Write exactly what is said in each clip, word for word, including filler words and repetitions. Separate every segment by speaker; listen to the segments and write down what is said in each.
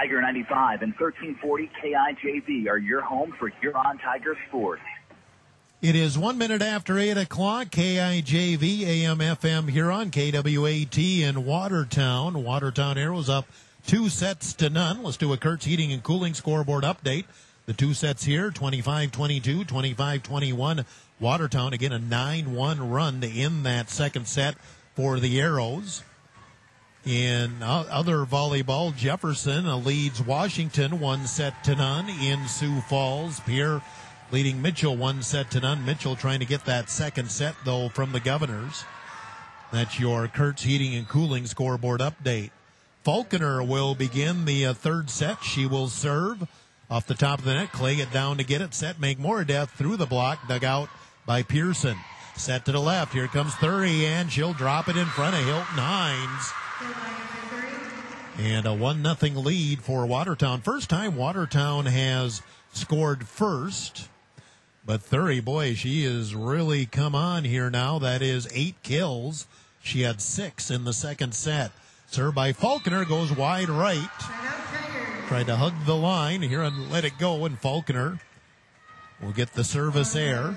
Speaker 1: Tiger ninety-five and thirteen forty K I J V are your home for Huron Tiger sports.
Speaker 2: It is one minute after eight o'clock. K I J V, A M F M Huron, K W A T in Watertown. Watertown Arrows up two sets to none. Let's do a Kurtz Heating and Cooling scoreboard update. The two sets here, twenty-five twenty-two, twenty-five twenty-one. Watertown, again, a nine one run to end that second set for the Arrows. In other volleyball, Jefferson leads Washington one set to none in Sioux Falls. Pierre leading Mitchell one set to none. Mitchell trying to get that second set, though, from the Governors. That's your Kurtz Heating and Cooling scoreboard update. Falconer will begin the uh, third set. She will serve off the top of the net. Claggett down to get it. Set, make more death through the block. Dug out by Pearson. Set to the left. Here comes Thury, and she'll drop it in front of Hilton Hines. And a one nothing lead for Watertown. First time Watertown has scored first. But Thury, boy, she has really come on here now. That is eight kills. She had six in the second set. Served by Falconer, goes wide right. Tried to hug the line here and let it go, and Falconer will get the service error.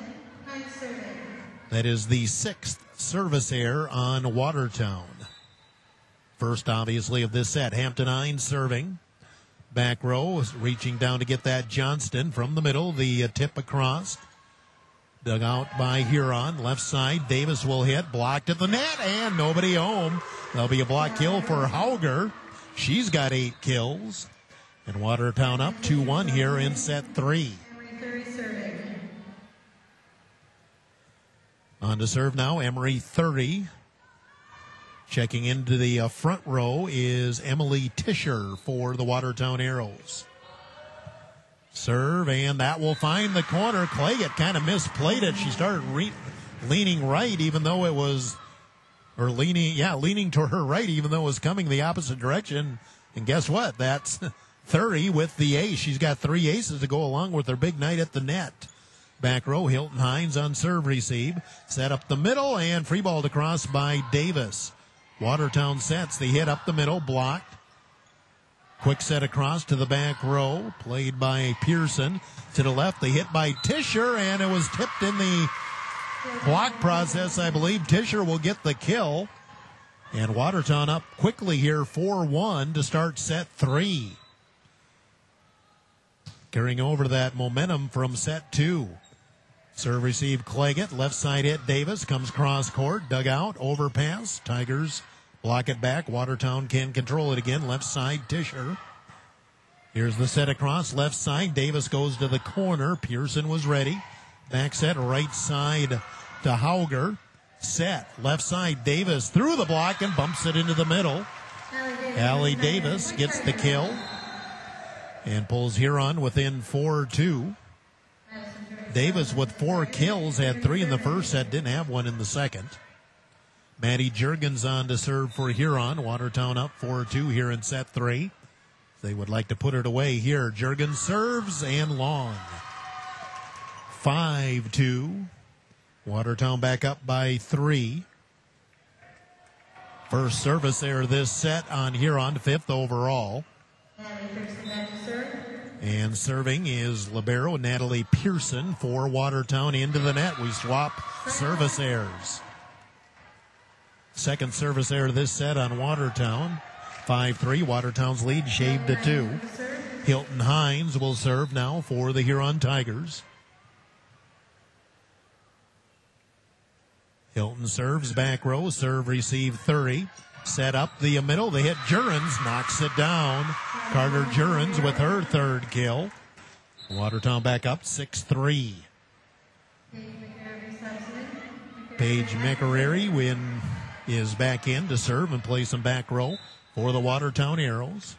Speaker 2: That is the sixth service error on Watertown. First, obviously, of this set. Hampton Hines serving. Back row, reaching down to get that Johnston from the middle. The uh, tip across. Dug out by Huron. Left side, Davis will hit. Blocked at the net, and nobody home. There'll be a block kill for Hauger. She's got eight kills. And Watertown up two one here in set three. On to serve now, Emery Thury. Checking into the uh, front row is Emily Tischer for the Watertown Arrows. Serve, and that will find the corner. Claggett kind of misplayed it. She started re- leaning right, even though it was, or leaning, yeah, leaning to her right, even though it was coming the opposite direction. And guess what? That's Thury with the ace. She's got three aces to go along with her big night at the net. Back row, Hilton Hines on serve receive. Set up the middle, and free balled across by Davis. Watertown sets the hit up the middle, blocked. Quick set across to the back row, played by Pearson. To the left, the hit by Tischer, and it was tipped in the block process, I believe. Tischer will get the kill. And Watertown up quickly here, four one to start set three. Carrying over that momentum from set two. Serve receive Claggett, left side hit Davis, comes cross court, dug out, overpass. Tigers block it back. Watertown can control it again. Left side, Tischer. Here's the set across. Left side, Davis goes to the corner. Pearson was ready. Back set, right side to Hauger. Set, left side, Davis through the block and bumps it into the middle. Allie Davis gets the kill and pulls Huron within four two. Davis with four kills, had three in the first set, didn't have one in the second. Maddie Juergens on to serve for Huron. Watertown up four two here in set three. They would like to put it away here. Juergens serves and long. five two. Watertown back up by three. First service error this set on Huron, fifth overall. And serving is libero Natalie Pearson for Watertown into the net. We swap service errors. Second service error this set on Watertown. five three. Watertown's lead shaved to two. Hilton Hines will serve now for the Huron Tigers. Hilton serves back row. Serve receive Thury. Set up the middle. They hit Juergens. Knocks it down. Carter Juergens with her third kill. Watertown back up six three. Paige McArary win is back in to serve and play some back row for the Watertown Arrows.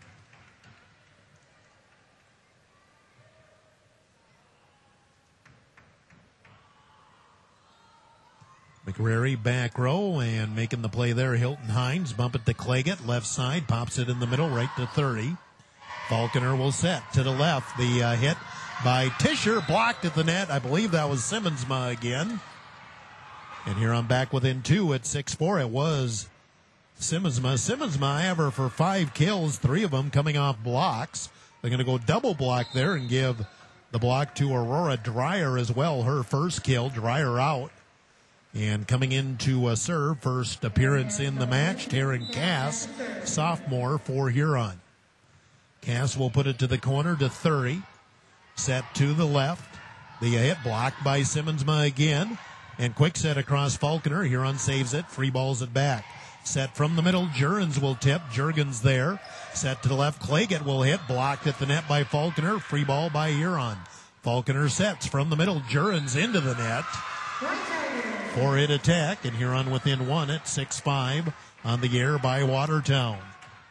Speaker 2: McArary back row and making the play there. Hilton Hines bump it to Claggett. Left side, pops it in the middle right to thirty. Falconer will set to the left. The uh, hit by Tischer blocked at the net. I believe that was Simmonsma again. And here I'm back within two at six four. It was Simmonsma. Simmonsma ever for five kills, three of them coming off blocks. They're going to go double block there and give the block to Aurora Dreyer as well. Her first kill, Dreyer out. And coming into a serve, first appearance in the match, Taryn Cass, sophomore for Huron. Cass will put it to the corner to thirty. Set to the left. The hit blocked by Simmonsma again. And quick set across Falconer. Huron saves it, free balls it back. Set from the middle, Jurgens will tip. Jurgens there. Set to the left, Claggett will hit. Blocked at the net by Falconer. Free ball by Huron. Falconer sets from the middle, Jurgens into the net. Four-hit attack, and Huron within one at six five on the air by Watertown.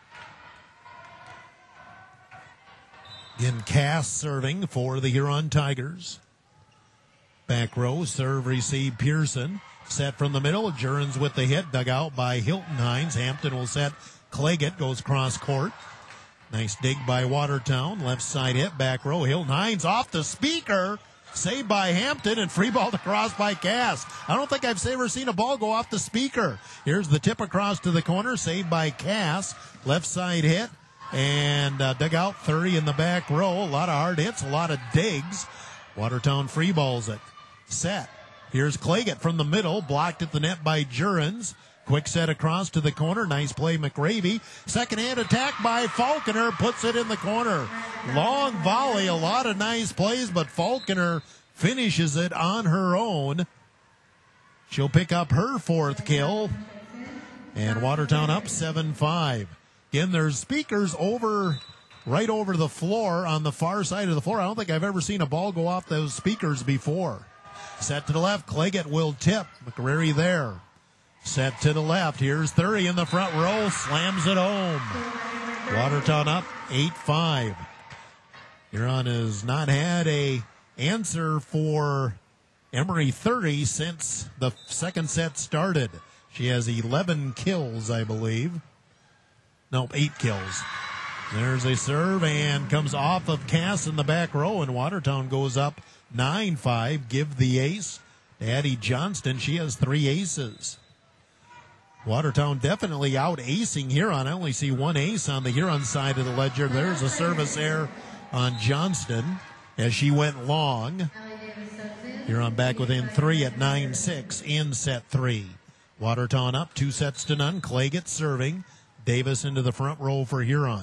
Speaker 2: Again, Cass serving for the Huron Tigers. Back row, serve, receive, Pearson. Set from the middle, Jurgens with the hit, dug out by Hilton Hines. Hampton will set, Claggett goes cross court. Nice dig by Watertown, left side hit, back row, Hilton Hines off the speaker. Saved by Hampton and free ball across by Cass. I don't think I've ever seen a ball go off the speaker. Here's the tip across to the corner, saved by Cass. Left side hit and uh, dug out thirty in the back row. A lot of hard hits, a lot of digs. Watertown free balls it. Set. Here's Claggett from the middle, blocked at the net by Jurgens. Quick set across to the corner. Nice play, McRavy. Second hand attack by Falconer. Puts it in the corner. Long volley. A lot of nice plays, but Falconer finishes it on her own. She'll pick up her fourth kill. And Watertown up seven five. Again, there's speakers over, right over the floor on the far side of the floor. I don't think I've ever seen a ball go off those speakers before. Set to the left. Claggett will tip. McRary there. Set to the left. Here's thirty in the front row. Slams it home. Watertown up eight five. Huron has not had a answer for Emory thirty since the second set started. She has eleven kills, I believe. Nope, eight kills. There's a serve and comes off of Cass in the back row, and Watertown goes up nine five. Give the ace to Addie Johnston. She has three aces. Watertown definitely out-acing Huron. I only see one ace on the Huron side of the ledger. There's a service error on Johnston as she went long. Huron back within three at nine six in set three. Watertown up two sets to none. Claggett serving. Davis into the front row for Huron.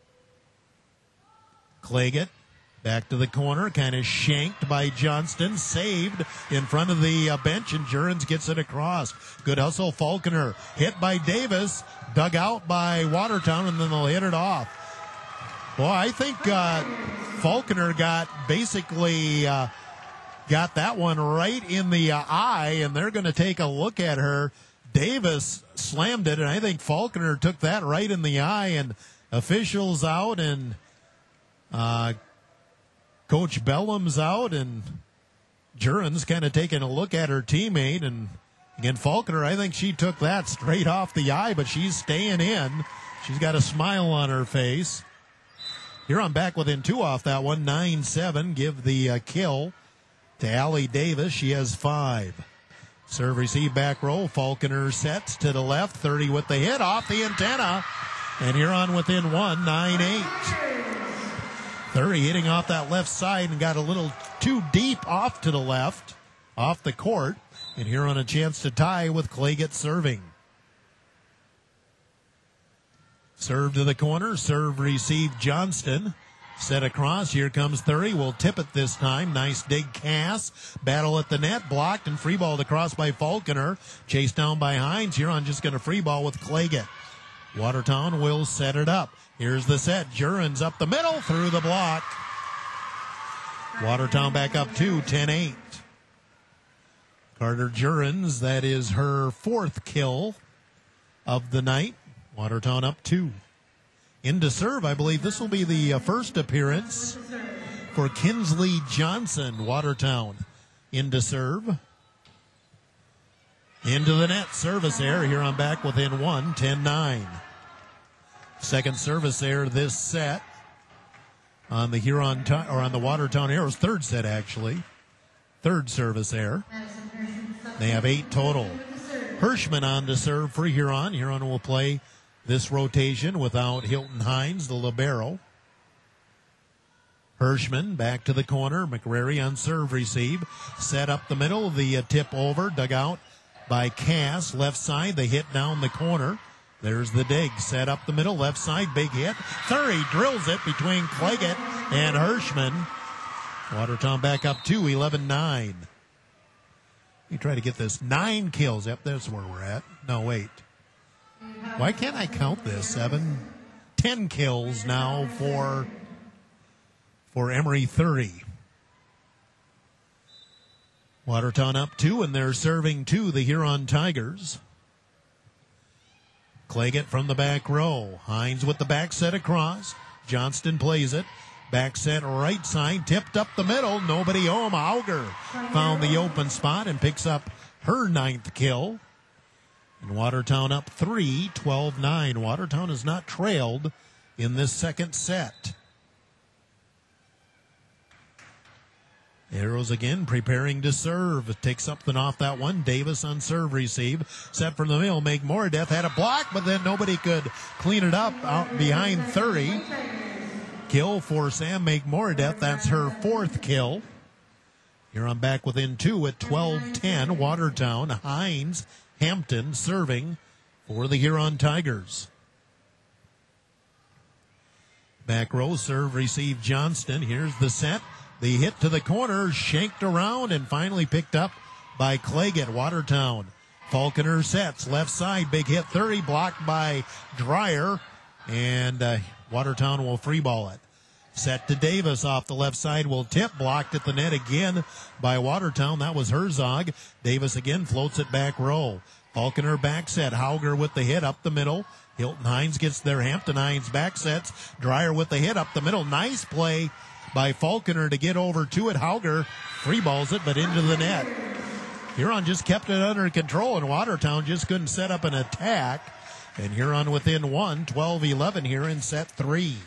Speaker 2: Claggett back to the corner, kind of shanked by Johnston, saved in front of the uh, bench, and Jurgens gets it across. Good hustle, Falconer, hit by Davis, dug out by Watertown, and then they'll hit it off. Well, I think uh, Falconer got basically uh, got that one right in the uh, eye, and they're going to take a look at her. Davis slammed it, and I think Falconer took that right in the eye, and officials out, and uh, Coach Bellum's out, and Jurgens kind of taking a look at her teammate. And again, Falconer, I think she took that straight off the eye, but she's staying in. She's got a smile on her face. Huron back within two off that one, nine seven. Give the uh, kill to Allie Davis. She has five. Serve receive back row. Falconer sets to the left, thirty with the hit off the antenna. And Huron within one, nine eight. thirty hitting off that left side and got a little too deep off to the left, off the court. And Huron a chance to tie with Claggett serving. Serve to the corner. Serve receive Johnston. Set across. Here comes thirty. Will tip it this time. Nice dig Cass. Battle at the net. Blocked and free balled across by Falconer. Chased down by Hines. Huron just going to free ball with Claggett. Watertown will set it up. Here's the set. Jurgens up the middle through the block. Watertown back up two, ten eight. Carter Jurgens, that is her fourth kill of the night. Watertown up two. Into serve, I believe this will be the uh, first appearance for Kinsley Johnson. Watertown into serve. Into the net, service error. Huron back within one, ten nine. Second service error this set on the Huron, or on the Watertown Arrows. Third set, actually. Third service error. They have eight total. Hirschman on to serve for Huron. Huron will play this rotation without Hilton Hines, the libero. Hirschman back to the corner. McRary on serve receive. Set up the middle. The uh, tip over. Dug out by Cass. Left side. The hit down the corner. There's the dig. Set up the middle. Left side. Big hit. Thury drills it between Claggett and Hirschman. Watertown back up two, eleven nine. You try to get this. Nine kills. Yep, that's where we're at. No, wait. Why can't I count this? Seven, ten kills now for, for Emory thirty. Watertown up two, and they're serving two, the Huron Tigers. Claggett from the back row. Hines with the back set across. Johnston plays it. Back set right side, tipped up the middle. Nobody home. Auger found the open spot and picks up her ninth kill. And Watertown up three, twelve nine. Watertown has not trailed in this second set. Arrows again preparing to serve. Takes something off that one. Davis on serve receive. Set from the middle. Make Moradeath had a block, but then nobody could clean it up out behind thirty. Kill for Sam Make Moradeath. That's her fourth kill. Here I'm back within two at twelve ten. Watertown, Hines, Hampton serving for the Huron Tigers. Back row serve receive Johnston. Here's the set. The hit to the corner, shanked around, and finally picked up by Claggett. Watertown. Falconer sets. Left side, big hit. thirty, blocked by Dreyer. And uh, Watertown will free ball it. Set to Davis off the left side, will tip, blocked at the net again by Watertown. That was Herzog. Davis again floats it back row. Falconer back set. Hauger with the hit up the middle. Hilton Hines gets there. Hampton Hines back sets. Dreyer with the hit up the middle. Nice play by Falconer to get over to it. Hauger free balls it, but into the net. Huron just kept it under control, and Watertown just couldn't set up an attack. And Huron within one, twelve eleven here in set three.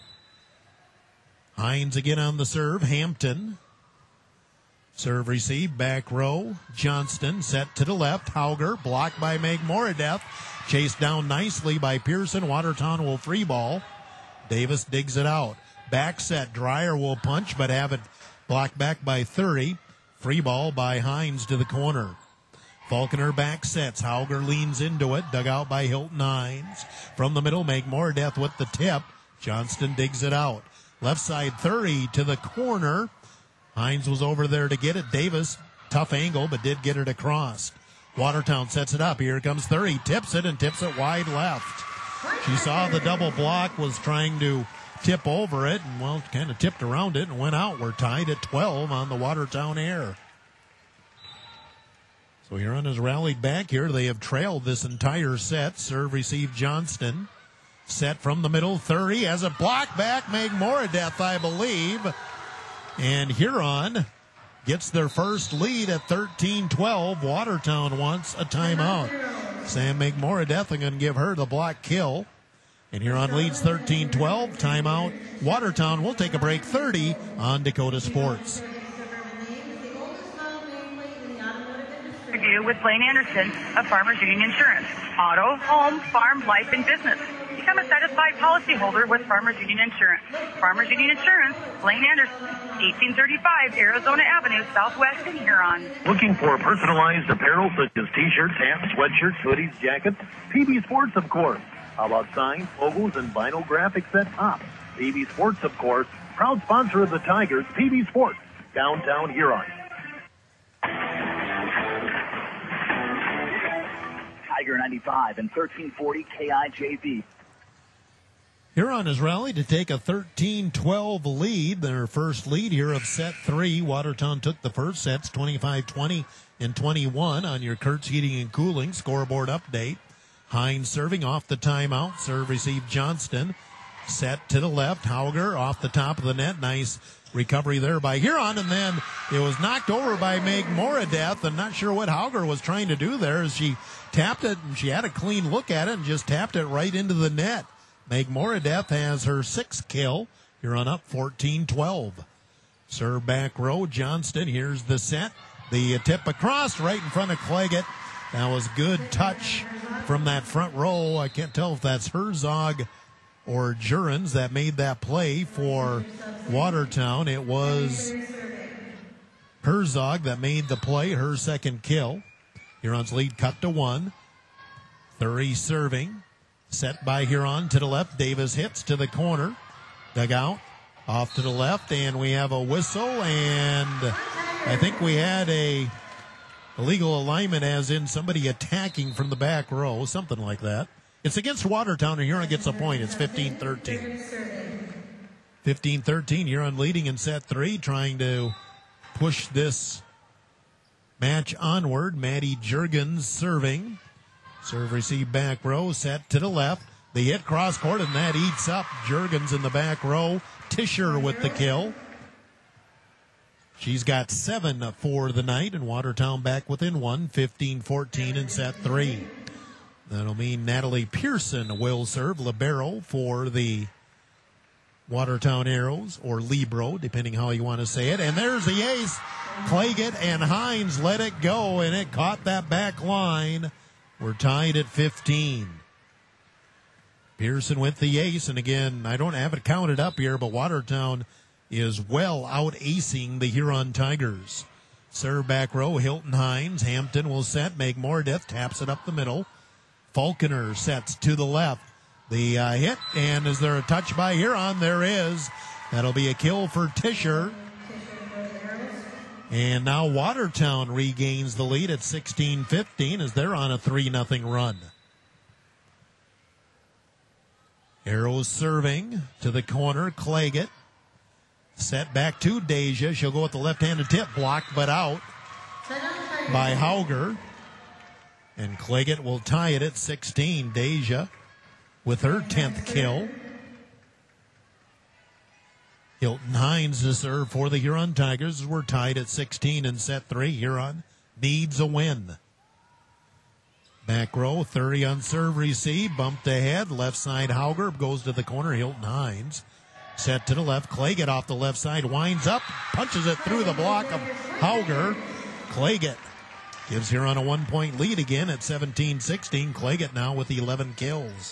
Speaker 2: Hines again on the serve. Hampton. Serve receive, back row. Johnston set to the left. Hauger blocked by Meg Moradeath. Chased down nicely by Pearson. Watertown will free ball. Davis digs it out. Back set. Dreyer will punch, but have it blocked back by thirty. Free ball by Hines to the corner. Falconer back sets. Hauger leans into it. Dug out by Hilton Hines. From the middle, Meg Moradeath with the tip. Johnston digs it out. Left side thirty to the corner. Hines was over there to get it. Davis, tough angle, but did get it across. Watertown sets it up. Here comes thirty. Tips it and tips it wide left. She saw the double block, was trying to tip over it, and, well, kind of tipped around it and went out. We're tied at twelve on the Watertown air. So Huron has rallied back here. They have trailed this entire set. Serve receive Johnston. Set from the middle. thirty has a block back. Meg Moradeath, I believe. And Huron gets their first lead at thirteen twelve. Watertown wants a timeout. Sam Meg Moradeath, I'm going to give her the block kill. And Huron leads thirteen twelve. Timeout. Watertown will take a break. thirty on Dakota Sports.
Speaker 3: Interview with Blaine Anderson of Farmers Union Insurance. Auto, home, farm, life, and business. Become a satisfied policyholder with Farmers Union Insurance. Farmers Union Insurance, Blaine Anderson, eighteen thirty-five Arizona Avenue, Southwest in Huron.
Speaker 4: Looking for personalized apparel such as t-shirts, hats, sweatshirts, hoodies, jackets? P B Sports, of course. How about signs, logos, and vinyl graphics at top? P B Sports, of course. Proud sponsor of the Tigers, P B Sports, downtown Huron.
Speaker 1: Tiger ninety-five and thirteen forty K I J V.
Speaker 2: Huron has rallied to take a thirteen twelve lead. Their first lead here of set three. Watertown took the first sets, twenty-five twenty and twenty-one on your Kurtz Heating and Cooling scoreboard update. Hines serving off the timeout. Serve received Johnston. Set to the left. Hauger off the top of the net. Nice recovery there by Huron. And then it was knocked over by Meg Moradeath. I'm not sure what Hauger was trying to do there as she tapped it, and she had a clean look at it and just tapped it right into the net. Meg Moradeath has her sixth kill. Huron up fourteen twelve. Serve back row. Johnston. Here's the set. The tip across right in front of Claggett. That was good touch from that front row. I can't tell if that's Herzog or Jurens that made that play for Watertown. It was Herzog that made the play, her second kill. Huron's lead cut to one. Thury serving. Set by Huron to the left. Davis hits to the corner. Dugout off to the left, and we have a whistle, and I think we had a illegal alignment, as in somebody attacking from the back row, something like that. It's against Watertown, and Huron gets a point. It's fifteen thirteen. fifteen thirteen, Huron leading in set three, trying to push this match onward. Maddie Jurgens serving. Serve receive back row, set to the left. The hit cross court, and that eats up Jurgens in the back row. Tischer with the kill. She's got seven for the night, and Watertown back within one, fifteen fourteen in set three. That'll mean Natalie Pearson will serve libero for the Watertown Arrows, or libero, depending how you want to say it. And there's the ace. Claggett and Hines let it go, and it caught that back line. We're tied at fifteen. Pearson with the ace, and again, I don't have it counted up here, but Watertown is well out-acing the Huron Tigers. Serve back row, Hilton Hines. Hampton will set, make Mordeth, taps it up the middle. Falconer sets to the left. The uh, hit, and is there a touch by Huron? There is. That'll be a kill for Tischer. And now Watertown regains the lead at sixteen fifteen as they're on a three nothing run. Arrows serving to the corner, Claggett. Set back to Deja. She'll go with the left-handed tip, blocked but out by Hauger. And Claggett will tie it at sixteen. Deja with her tenth kill. Hilton Hines to serve for the Huron Tigers. We're tied at sixteen in set three. Huron needs a win. Back row, thirty on serve receive, bumped ahead. Left side, Hauger goes to the corner. Hilton Hines set to the left. Claggett off the left side, winds up, punches it through the block of Hauger. Claggett gives Huron a one-point lead again at seventeen sixteen. Claggett now with eleven kills.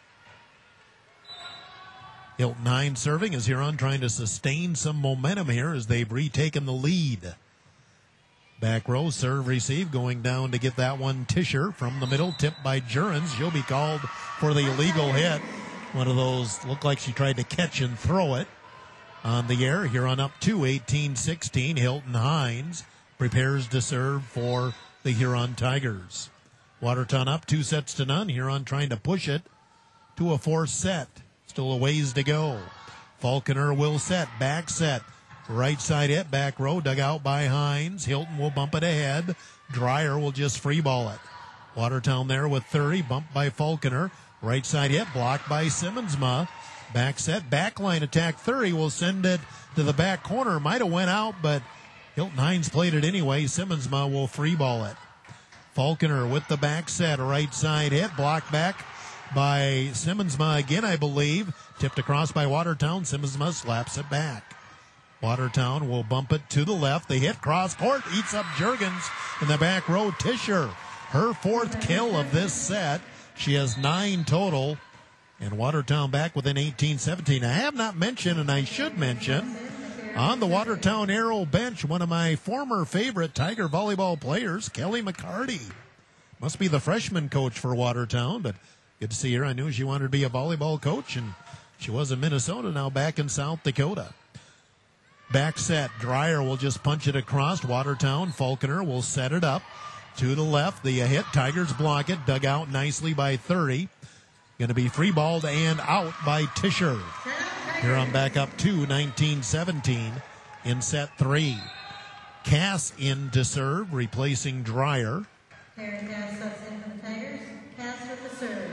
Speaker 2: Hilton Hines serving as Huron trying to sustain some momentum here as they've retaken the lead. Back row, serve receive, going down to get that one. Tischer from the middle, tipped by Jurens. She'll be called for the illegal hit. One of those, looked like she tried to catch and throw it on the air. Huron up to eighteen sixteen. Hilton Hines prepares to serve for the Huron Tigers. Watertown up two sets to none. Huron trying to push it to a fourth set. Still a ways to go. Falconer will set, back set. Right side hit, back row, dug out by Hines. Hilton will bump it ahead. Dreyer will just free ball it. Watertown there with thirty, bumped by Falconer. Right side hit, blocked by Simmonsma. Back set, backline attack. thirty will send it to the back corner. Might have went out, but Hilton Hines played it anyway. Simmonsma will free ball it. Falconer with the back set, right side hit, blocked back by Simmonsma again, I believe. Tipped across by Watertown. Simmonsma slaps it back. Watertown will bump it to the left. The hit cross court eats up Jurgens in the back row. Tischer, her fourth kill of this set. She has nine total. And Watertown back within eighteen seventeen. I have not mentioned, and I should mention, on the Watertown Arrow bench, one of my former favorite Tiger volleyball players, Kelly McCarty. Must be the freshman coach for Watertown, but good to see her. I knew she wanted to be a volleyball coach, and she was in Minnesota, now back in South Dakota. Back set, Dreyer will just punch it across. Watertown, Falconer will set it up to the left. The hit, Tigers block it, dug out nicely by thirty. Going to be free balled and out by Tischer. Here on back up to nineteen seventeen in set three. Cass in to serve, replacing Dreyer.
Speaker 5: Karen Cass subs in for the Tigers. Cass with the serve.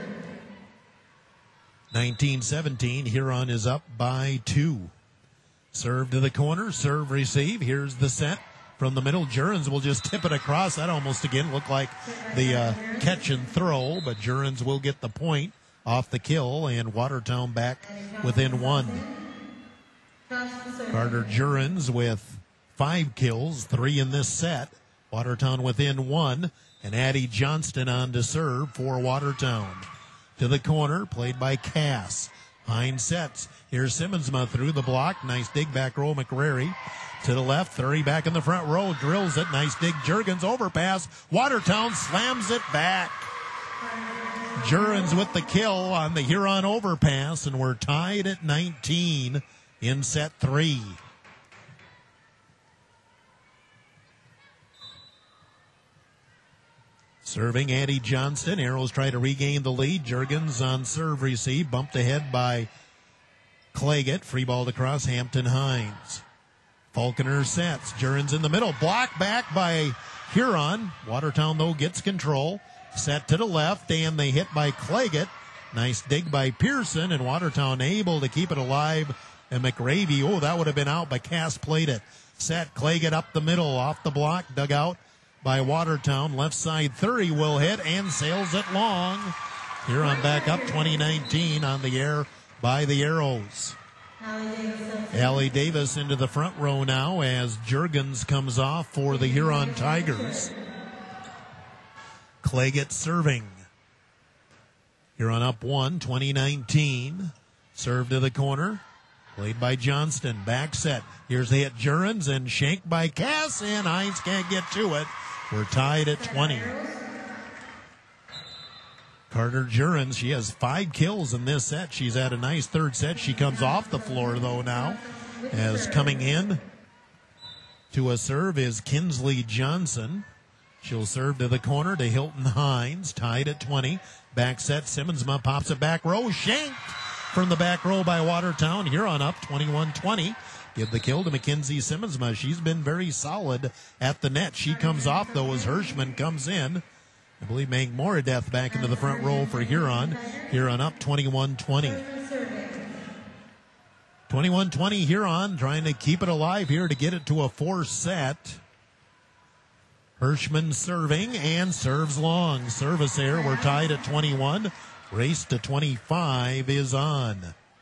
Speaker 2: nineteen seventeen, Huron is up by two. Serve to the corner, serve receive. Here's the set from the middle. Jurens will just tip it across. That almost again looked like the uh, catch and throw, but Jurens will get the point off the kill, and Watertown back within one. Carter Jurens with five kills, three in this set. Watertown within one And Addie Johnston on to serve for Watertown. To the corner, played by Cass. Hines sets. Here's Simmonsma through the block. Nice dig back row, McCrary. To the left, Thury back in the front row. Drills it. Nice dig. Jurgens overpass. Watertown slams it back. Jurgens with the kill on the Huron overpass, and we're tied at nineteen in set three. Serving Addie Johnston. Arrows try to regain the lead. Jurgens on serve receive. Bumped ahead by Claggett. Free ball across. Hampton Hines. Falconer sets. Jurgens in the middle. Blocked back by Huron. Watertown, though, gets control. Set to the left, and they hit by Claggett. Nice dig by Pearson, and Watertown able to keep it alive. And McRavy, oh, that would have been out, but Cass played it. Set. Claggett up the middle. Off the block. Dug out by Watertown. Left side, Thury will hit and sails it long. Huron back up twenty nineteen on the air by the Arrows. Allie Davis into the front row now as Jurgens comes off for the Huron Tigers. Claggett serving. Huron up one, twenty nineteen. Serve to the corner. Played by Johnston. Back set. Here's the hit Jurgens and shanked by Cass, and Hines can't get to it. We're tied at twenty. Carter Jurgens, she has five kills in this set. She's had a nice third set. She comes off the floor, though, now. As coming in to a serve is Kinsley Johnson. She'll serve to the corner to Hilton Hines, tied at twenty. Back set, Simmonsma pops it back row. Shanked from the back row by Watertown. Huron up twenty-one twenty. Give the kill to Mackenzie Simmonsma. She's been very solid at the net. She comes off, though, as Hirschman comes in. I believe Meg Moradeth back into the front row for Huron. Huron up twenty-one twenty. twenty-one twenty Huron trying to keep it alive here to get it to a four set. Hirschman serving and serves long. Service error. We're tied at twenty-one. Race to twenty-five is on.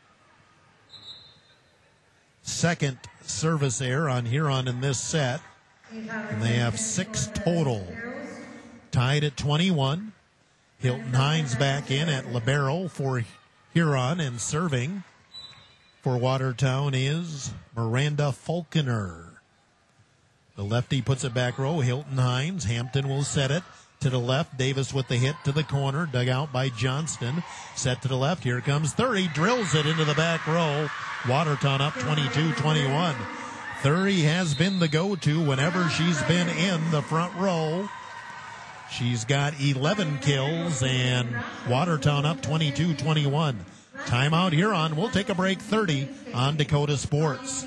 Speaker 2: Second service error on Huron in this set. And they have six total. Tied at twenty-one. Hilton Hines back in at libero for Huron, and serving for Watertown is Miranda Falconer. The lefty puts it back row. Hilton Hines. Hampton will set it to the left. Davis with the hit to the corner. Dug out by Johnston. Set to the left. Here comes Thury. Drills it into the back row. Watertown up twenty-two twenty-one. Thury has been the go-to whenever she's been in the front row. She's got eleven kills, and Watertown up twenty-two twenty-one. Timeout Huron. We'll take a break. thirty on Dakota Sports.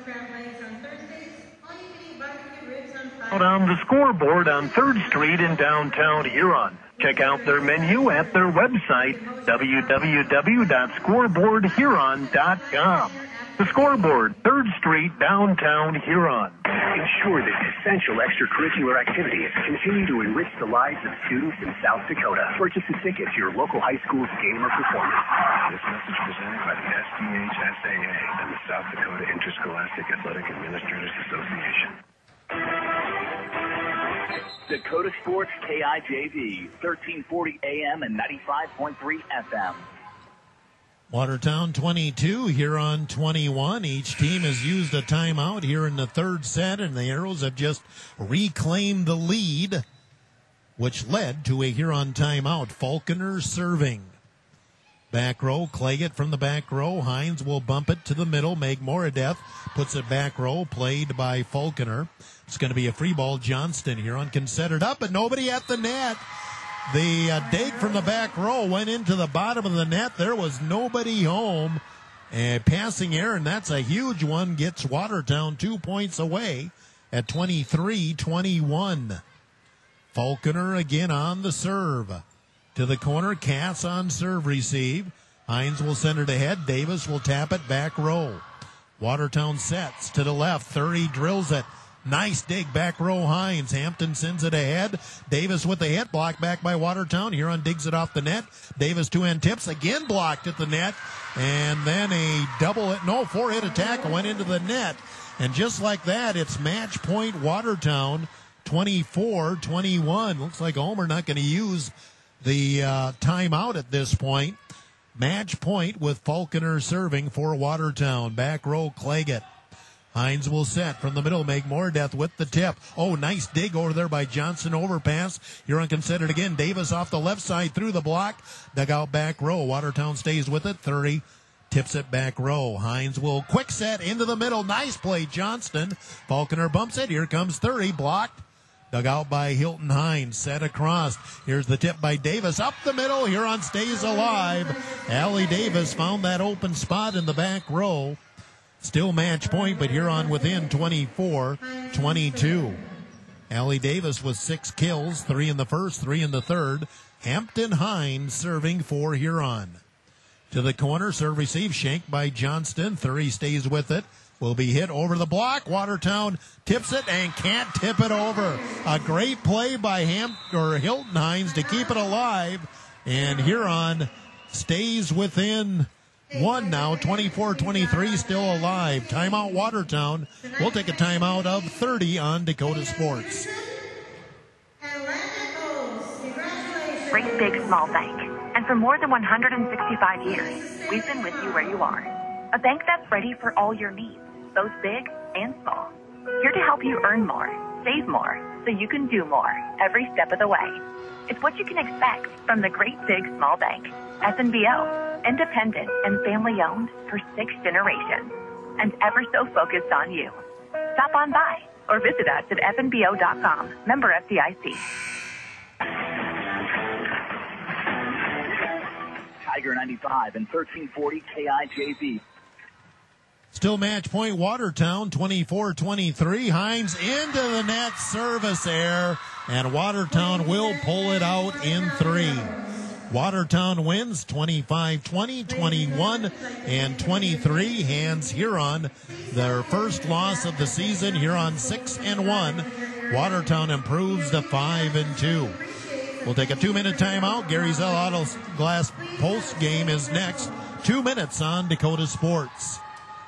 Speaker 4: Out on the scoreboard on third Street in downtown Huron. Check out their menu at their website, w w w dot scoreboard huron dot com. The Scoreboard, third Street, downtown Huron.
Speaker 6: Ensure that essential extracurricular activities continue to enrich the lives of students in South Dakota. Purchase a ticket to your local high school's game or performance.
Speaker 7: This message presented by the S D H S A A and the South Dakota Interscholastic Athletic Administrators Association.
Speaker 1: Dakota Sports K I J V, thirteen forty A M and ninety-five point three F M.
Speaker 2: Watertown twenty-two, Huron twenty-one. Each team has used a timeout here in the third set, and the Arrows have just reclaimed the lead, which led to a Huron timeout. Falconer serving. Back row, Claggett from the back row. Hines will bump it to the middle. Meg Moradeth puts it back row, played by Falconer. It's going to be a free ball. Johnston. Huron can set it up, but nobody at the net. The uh, dig from the back row went into the bottom of the net. There was nobody home. A passing error, and that's a huge one. Gets Watertown two points away at twenty-three twenty-one. Falconer again on the serve. To the corner, Cass on serve receive. Hines will send it ahead. Davis will tap it back row. Watertown sets to the left. Thury drills it. Nice dig back row Hines. Hampton sends it ahead. Davis with the hit. Blocked back by Watertown. Huron digs it off the net. Davis two-hand tips. Again blocked at the net. And then a double, no, four-hit attack went into the net. And just like that, it's match point Watertown. twenty-four twenty-one. Looks like Ulmer not going to use the uh, timeout at this point. Match point with Falconer serving for Watertown. Back row, Claggett. Hines will set from the middle, make more death with the tip. Oh, nice dig over there by Johnson, overpass. Huron can set it again. Davis off the left side through the block. Dugout back row. Watertown stays with it. thirty. Tips it back row. Hines will quick set into the middle. Nice play, Johnston. Falconer bumps it. Here comes thirty. Blocked. Dug out by Hilton Hines. Set across. Here's the tip by Davis. Up the middle. Huron stays alive. Allie Davis found that open spot in the back row. Still match point, but Huron within twenty-four twenty-two. Allie Davis with six kills, three in the first, three in the third. Hampton Hines serving for Huron. To the corner, serve receive, shanked by Johnston. Thury stays with it. Will be hit over the block. Watertown tips it and can't tip it over. A great play by Ham or Hilton Hines to keep it alive. And Huron stays within one now, twenty-four twenty-three, still alive. Timeout Watertown. We'll take a timeout of thirty on Dakota Sports.
Speaker 8: Great Big Small Bank. And for more than one hundred sixty-five years, we've been with you where you are. A bank that's ready for all your needs, both big and small. Here to help you earn more, save more, so you can do more every step of the way. It's what you can expect from the Great Big Small Bank. F N B O, independent and family-owned for six generations, and ever so focused on you. Stop on by or visit us at F N B O dot com. Member F D I C.
Speaker 1: Tiger ninety-five and thirteen forty K I J V.
Speaker 2: Still match point Watertown, twenty-four twenty-three. Hines into the net, service error, and Watertown will pull it out in three. Watertown wins twenty-five twenty, twenty-one, and twenty-three. Hands Huron their first loss of the season. Huron six and one. Watertown improves to five and two. We'll take a two-minute timeout. Gary Zell Auto Glass post game is next. Two minutes on Dakota Sports.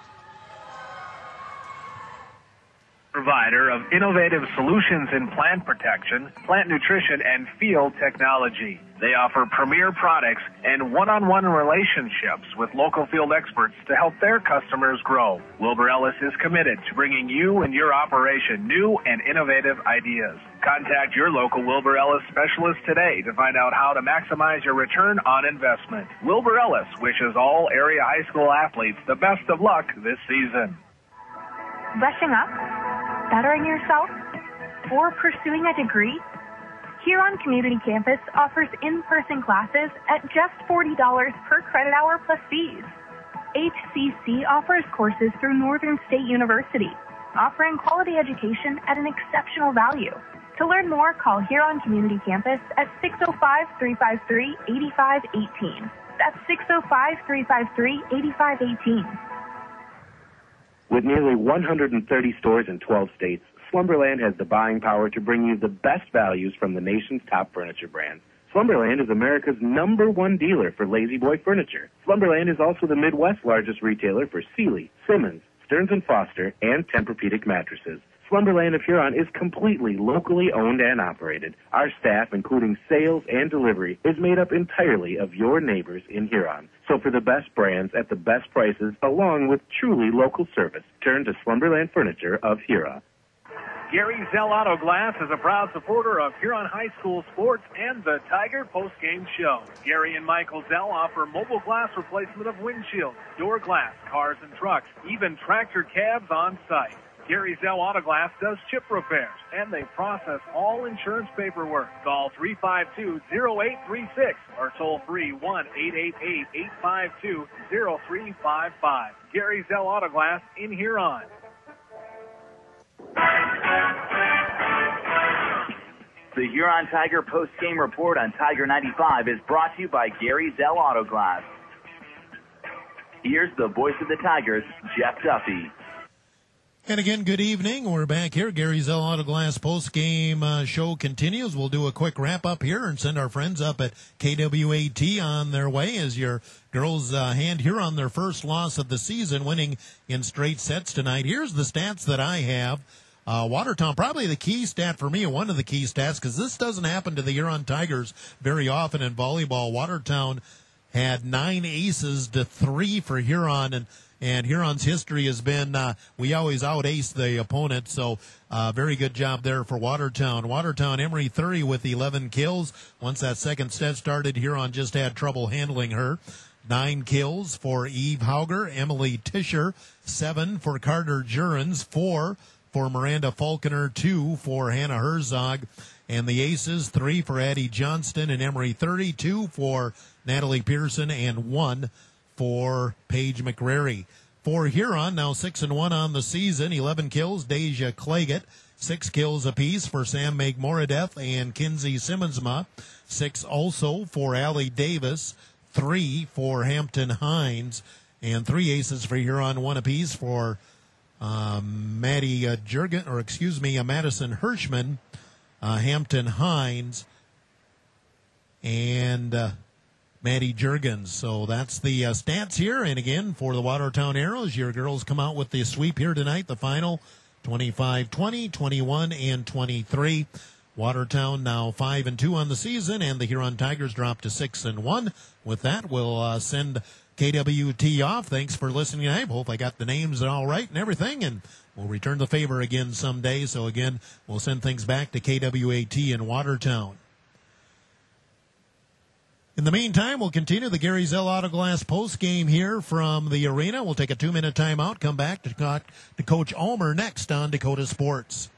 Speaker 4: Provider of innovative solutions in plant protection, plant nutrition, and field technology. They offer premier products and one-on-one relationships with local field experts to help their customers grow. Wilbur Ellis is committed to bringing you and your operation new and innovative ideas. Contact your local Wilbur Ellis specialist today to find out how to maximize your return on investment. Wilbur Ellis wishes all area high school athletes the best of luck this season.
Speaker 8: Brushing up? Bettering yourself? Or pursuing a degree? Huron Community Campus offers in-person classes at just forty dollars per credit hour plus fees. H C C offers courses through Northern State University, offering quality education at an exceptional value. To learn more, call Huron Community Campus at six oh five, three five three, eight five one eight. That's six oh five, three five three, eight five one eight.
Speaker 9: With nearly one hundred thirty stores in twelve states, Slumberland has the buying power to bring you the best values from the nation's top furniture brands. Slumberland is America's number one dealer for Lazy Boy furniture. Slumberland is also the Midwest's largest retailer for Sealy, Simmons, Stearns and Foster, and Tempur-Pedic mattresses. Slumberland of Huron is completely locally owned and operated. Our staff, including sales and delivery, is made up entirely of your neighbors in Huron. So for the best brands at the best prices, along with truly local service, turn to Slumberland Furniture of Huron.
Speaker 4: Gary Zell Auto Glass is a proud supporter of Huron High School sports and the Tiger postgame show. Gary and Michael Zell offer mobile glass replacement of windshields, door glass, cars and trucks, even tractor cabs on site. Gary Zell Auto Glass does chip repairs, and they process all insurance paperwork. Call three five two, oh eight three six or toll free one eight eight eight, eight five two, oh three five five. Gary Zell Auto Glass in Huron.
Speaker 1: The Huron Tiger post-game report on Tiger ninety-five is brought to you by Gary Zell Auto Glass. Here's the voice of the Tigers, Jeff Duffy.
Speaker 2: And again, good evening. We're back here. Gary Zell Auto Glass post-game uh, show continues. We'll do a quick wrap-up here and send our friends up at K W A T on their way as your girls uh, hand here on their first loss of the season, winning in straight sets tonight. Here's the stats that I have. Uh, Watertown, probably the key stat for me, one of the key stats, because this doesn't happen to the Huron Tigers very often in volleyball. Watertown had nine aces to three for Huron, and And Huron's history has been, uh, we always out-ace the opponent, so uh, very good job there for Watertown. Watertown, Emery Thury with eleven kills. Once that second set started, Huron just had trouble handling her. Nine kills for Eve Hauger, Emily Tischer, seven for Carter Jurens, four for Miranda Falconer, two for Hannah Herzog. And the aces, three for Addie Johnston and Emery Thury, two for Natalie Pearson, and one for Paige McCrary. For Huron, now six and one on the season, eleven kills, Deja Claggett, six kills apiece for Sam Magmoradeth and Kinsey Simmonsma, six also for Allie Davis, three for Hampton Hines, and three aces for Huron, one apiece for um, Maddie uh, Jurgen, or excuse me, uh, Madison Hirschman, uh, Hampton Hines, and uh, Maddie Jurgens. So that's the uh, stats here. And again, for the Watertown Arrows, your girls come out with the sweep here tonight, the final twenty-five twenty, twenty-one, and twenty-three. Watertown now five and two on the season, and the Huron Tigers drop to six and one. With that, we'll uh, send K W T off. Thanks for listening tonight. Hope I got the names all right and everything, and we'll return the favor again someday. So again, we'll send things back to K W A T in Watertown. In the meantime, we'll continue the Gary Zell Auto Glass post game here from the arena. We'll take a two-minute timeout, come back to talk to Coach Ulmer next on Dakota Sports.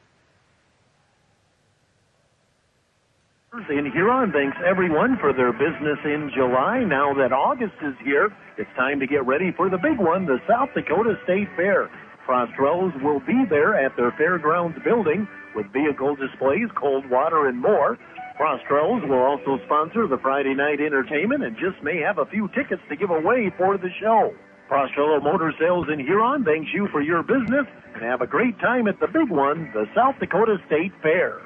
Speaker 4: In Huron, thanks everyone for their business in July. Now that August is here, it's time to get ready for the big one, the South Dakota State Fair. Prostrells will be there at their fairgrounds building with vehicle displays, cold water, and more. Prostrells will also sponsor the Friday night entertainment and just may have a few tickets to give away for the show. Prostrello Motor Sales in Huron thanks you for your business and have a great time at the big one, the South Dakota State Fair.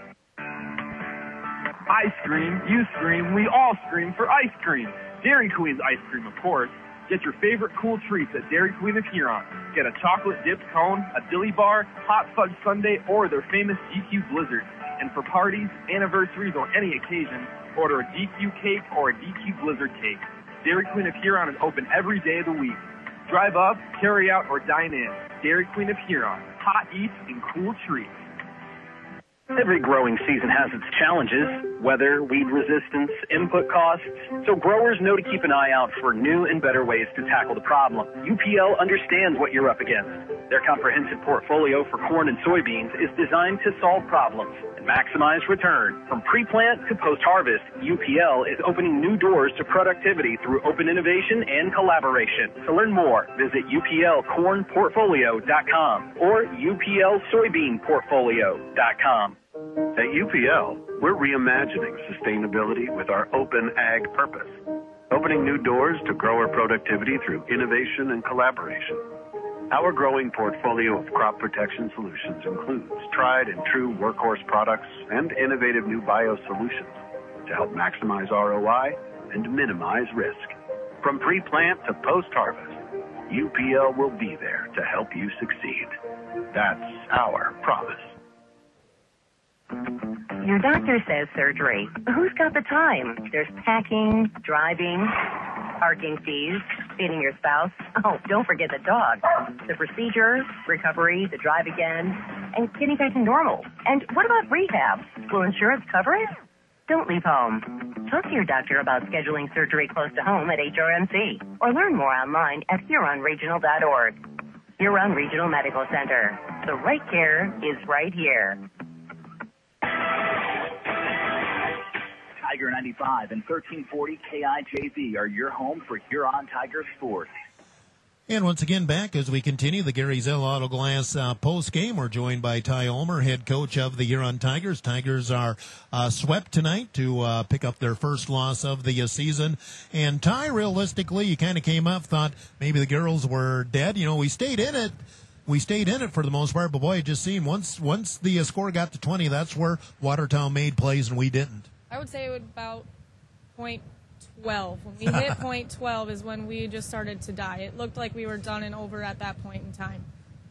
Speaker 10: I scream, you scream, we all scream for ice cream. Dairy Queen's ice cream, of course. Get your favorite cool treats at Dairy Queen of Huron. Get a chocolate dipped cone, a dilly bar, hot fudge sundae, or their famous G Q Blizzard. And for parties, anniversaries, or any occasion, order a D Q cake or a D Q Blizzard cake. Dairy Queen of Huron is open every day of the week. Drive up, carry out, or dine in. Dairy Queen of Huron. Hot eats and cool treats.
Speaker 11: Every growing season has its challenges, weather, weed resistance, input costs, so growers know to keep an eye out for new and better ways to tackle the problem. U P L understands what you're up against. Their comprehensive portfolio for corn and soybeans is designed to solve problems and maximize return. From pre-plant to post-harvest, U P L is opening new doors to productivity through open innovation and collaboration. To learn more, visit U P L corn portfolio dot com or U P L soybean portfolio dot com.
Speaker 7: At U P L, we're reimagining sustainability with our open ag purpose, opening new doors to grower productivity through innovation and collaboration. Our growing portfolio of crop protection solutions includes tried and true workhorse products and innovative new biosolutions to help maximize R O I and minimize risk. From pre-plant to post-harvest, U P L will be there to help you succeed. That's our promise.
Speaker 12: Your doctor says surgery. Who's got the time? There's packing, driving, parking fees, feeding your spouse. Oh, don't forget the dog. The procedure, recovery, the drive again, and getting back to normal. And what about rehab? Will insurance cover it? Don't leave home. Talk to your doctor about scheduling surgery close to home at H R M C or learn more online at Huron Regional dot org. Huron Regional Medical Center. The right care is right here.
Speaker 1: Tiger ninety-five and thirteen forty K I J V are your home for Huron Tiger sports.
Speaker 2: And once again, back as we continue the Gary Zell Auto Glass uh, post game, we're joined by Ty Ulmer, head coach of the Huron Tigers. Tigers are uh, swept tonight to uh, pick up their first loss of the uh, season. And Ty, realistically, you kind of came up, thought maybe the girls were dead. You know, we stayed in it. We stayed in it for the most part, but boy, it just seemed once once the uh, score got to twenty, that's where Watertown made plays and we didn't.
Speaker 13: I would say about point twelve. When we hit point twelve is when we just started to die. It looked like we were done and over at that point in time.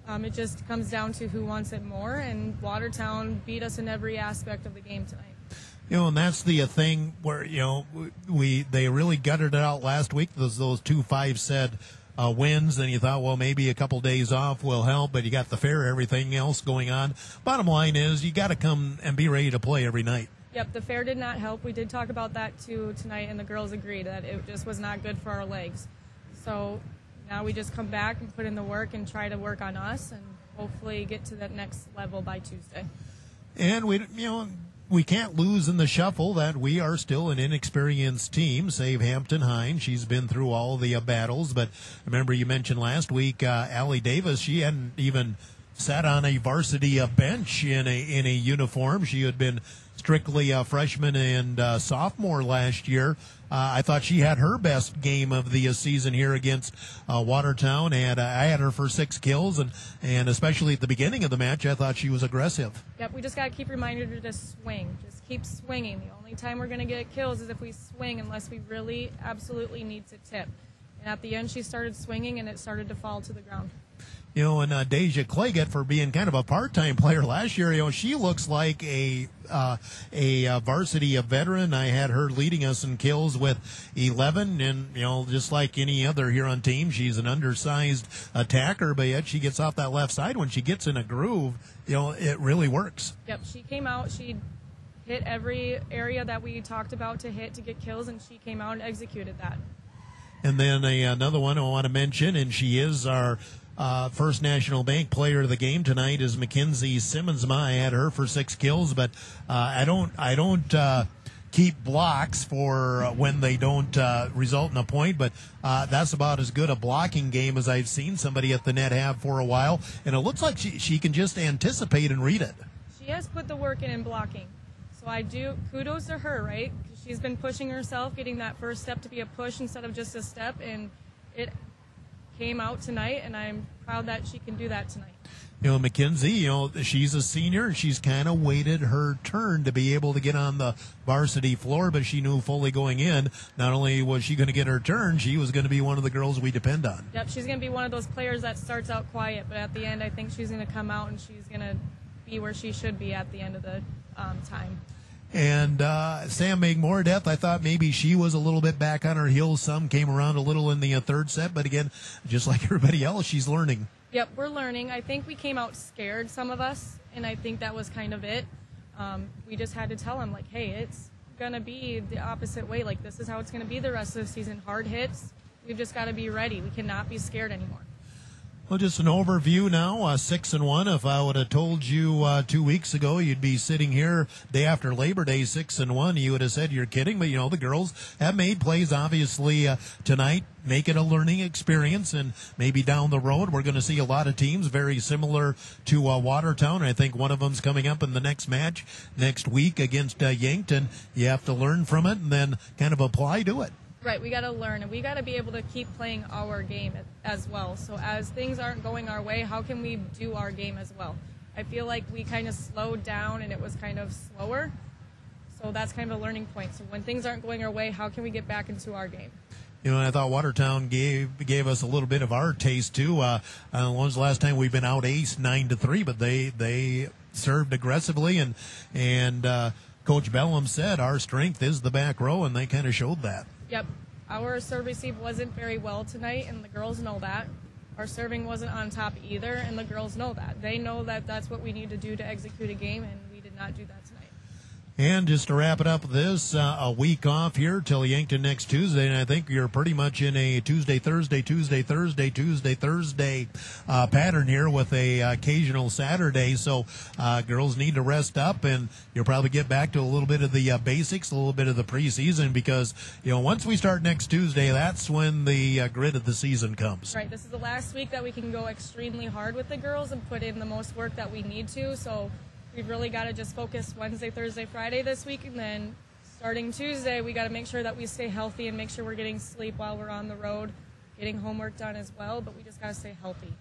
Speaker 13: Um, it just comes down to who wants it more, and Watertown beat us in every aspect of the game tonight.
Speaker 2: You know, and that's the uh, thing where, you know, we they really gutted it out last week, those, those two five-set uh, wins, and you thought, well, maybe a couple days off will help, but you got the fair, everything else going on. Bottom line is you got to come and be ready to play every night.
Speaker 13: Yep, the fair did not help. We did talk about that, too, tonight, and the girls agreed that it just was not good for our legs. So now we just come back and put in the work and try to work on us and hopefully get to that next level by Tuesday.
Speaker 2: And we, you know, we can't lose in the shuffle that we are still an inexperienced team, save Hampton Hine. She's been through all the uh, battles. But remember, you mentioned last week, uh, Allie Davis, she hadn't even sat on a varsity uh, bench in a in a uniform. She had been strictly a freshman and uh, sophomore last year. Uh, I thought she had her best game of the uh, season here against uh, Watertown, and uh, I had her for six kills, and, and especially at the beginning of the match, I thought she was aggressive.
Speaker 13: Yep, we just got to keep reminding her to swing. Just keep swinging. The only time we're going to get kills is if we swing, unless we really absolutely need to tip. And at the end, she started swinging, and it started to fall to the ground.
Speaker 2: You know, and uh, Deja Claggett, for being kind of a part-time player last year, you know, she looks like a uh, a uh, varsity veteran. I had her leading us in kills with eleven, and, you know, just like any other here on team, she's an undersized attacker, but yet she gets off that left side. When she gets in a groove, you know, it really works.
Speaker 13: Yep, she came out, she hit every area that we talked about to hit to get kills, and she came out and executed that.
Speaker 2: And then a, another one I want to mention, and she is our Uh, First National Bank player of the game tonight, is Mackenzie Simmonsma. I had her for six kills, but uh, I don't I don't uh, keep blocks for when they don't uh, result in a point, but uh, that's about as good a blocking game as I've seen somebody at the net have for a while, and it looks like she, she can just anticipate and read it.
Speaker 13: She has put the work in in blocking, so I do kudos to her, right? 'Cause she's been pushing herself, getting that first step to be a push instead of just a step, and it came out tonight, and I'm proud that she can do that tonight.
Speaker 2: You know, Mackenzie, you know, she's a senior, and she's kind of waited her turn to be able to get on the varsity floor, but she knew fully going in, not only was she going to get her turn, she was going to be one of the girls we depend on.
Speaker 13: Yep, she's going to be one of those players that starts out quiet, but at the end, I think she's going to come out and she's going to be where she should be at the end of the um, time.
Speaker 2: And uh, Sam Megmore-Death, I thought maybe she was a little bit back on her heels. Some came around a little in the uh, third set, but again, just like everybody else, she's learning.
Speaker 13: Yep, we're learning. I think we came out scared, some of us, and I think that was kind of it. Um, we just had to tell them, like, hey, it's going to be the opposite way. Like, this is how it's going to be the rest of the season. Hard hits. We've just got to be ready. We cannot be scared anymore.
Speaker 2: Well, just an overview now, uh, six and one. If I would have told you uh, two weeks ago you'd be sitting here day after Labor Day, six and one, you would have said you're kidding. But you know the girls have made plays, obviously uh, tonight. Make it a learning experience, and maybe down the road we're going to see a lot of teams very similar to uh, Watertown. I think one of them's coming up in the next match next week against uh, Yankton. You have to learn from it and then kind of apply to it.
Speaker 13: Right, we got to learn, and we got to be able to keep playing our game as well. So as things aren't going our way, how can we do our game as well? I feel like we kind of slowed down, and it was kind of slower. So that's kind of a learning point. So when things aren't going our way, how can we get back into our game?
Speaker 2: You know, I thought Watertown gave gave us a little bit of our taste too. Uh, uh, when was the last time we've been out ace nine to three? But they they served aggressively, and and uh, Coach Bellum said our strength is the back row, and they kind of showed that.
Speaker 13: Yep. Our serve receive wasn't very well tonight, and the girls know that. Our serving wasn't on top either, and the girls know that. They know that that's what we need to do to execute a game, and we did not do that tonight.
Speaker 2: And just to wrap it up with this, uh, a week off here till Yankton next Tuesday, and I think you're pretty much in a Tuesday, Thursday, Tuesday, Thursday, Tuesday, Thursday uh, pattern here with a occasional Saturday. So uh, girls need to rest up, and you'll probably get back to a little bit of the uh, basics, a little bit of the preseason, because you know once we start next Tuesday, that's when the uh, grid of the season comes.
Speaker 13: Right. This is the last week that we can go extremely hard with the girls and put in the most work that we need to. So we've really got to just focus Wednesday, Thursday, Friday this week, and then starting Tuesday, we got to make sure that we stay healthy and make sure we're getting sleep while we're on the road, getting homework done as well, but we just got to stay healthy.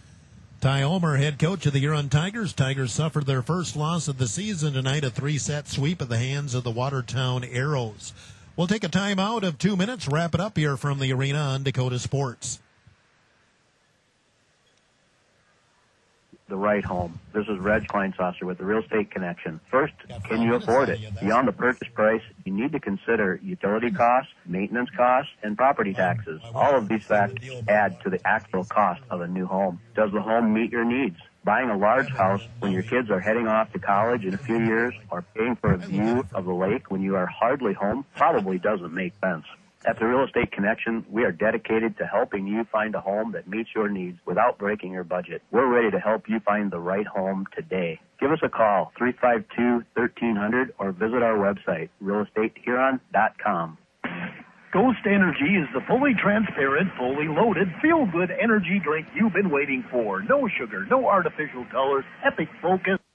Speaker 2: Ty Ulmer, head coach of the Huron Tigers. Tigers suffered their first loss of the season tonight, a three-set sweep at the hands of the Watertown Arrows. We'll take a timeout of two minutes, wrap it up here from the arena on Dakota Sports.
Speaker 14: the right home. This is Reg Kleinsasser with the Real Estate Connection. First, can you afford it? Beyond the purchase price, you need to consider utility costs, maintenance costs, and property taxes. All of these factors add to the actual cost of a new home. Does the home meet your needs? Buying a large house when your kids are heading off to college in a few years or paying for a view of the lake when you are hardly home probably doesn't make sense. At the Real Estate Connection, we are dedicated to helping you find a home that meets your needs without breaking your budget. We're ready to help you find the right home today. Give us a call, three five two, one three zero zero, or visit our website, real estate huron dot com.
Speaker 4: Ghost Energy is the fully transparent, fully loaded, feel-good energy drink you've been waiting for. No sugar, no artificial colors, epic focus.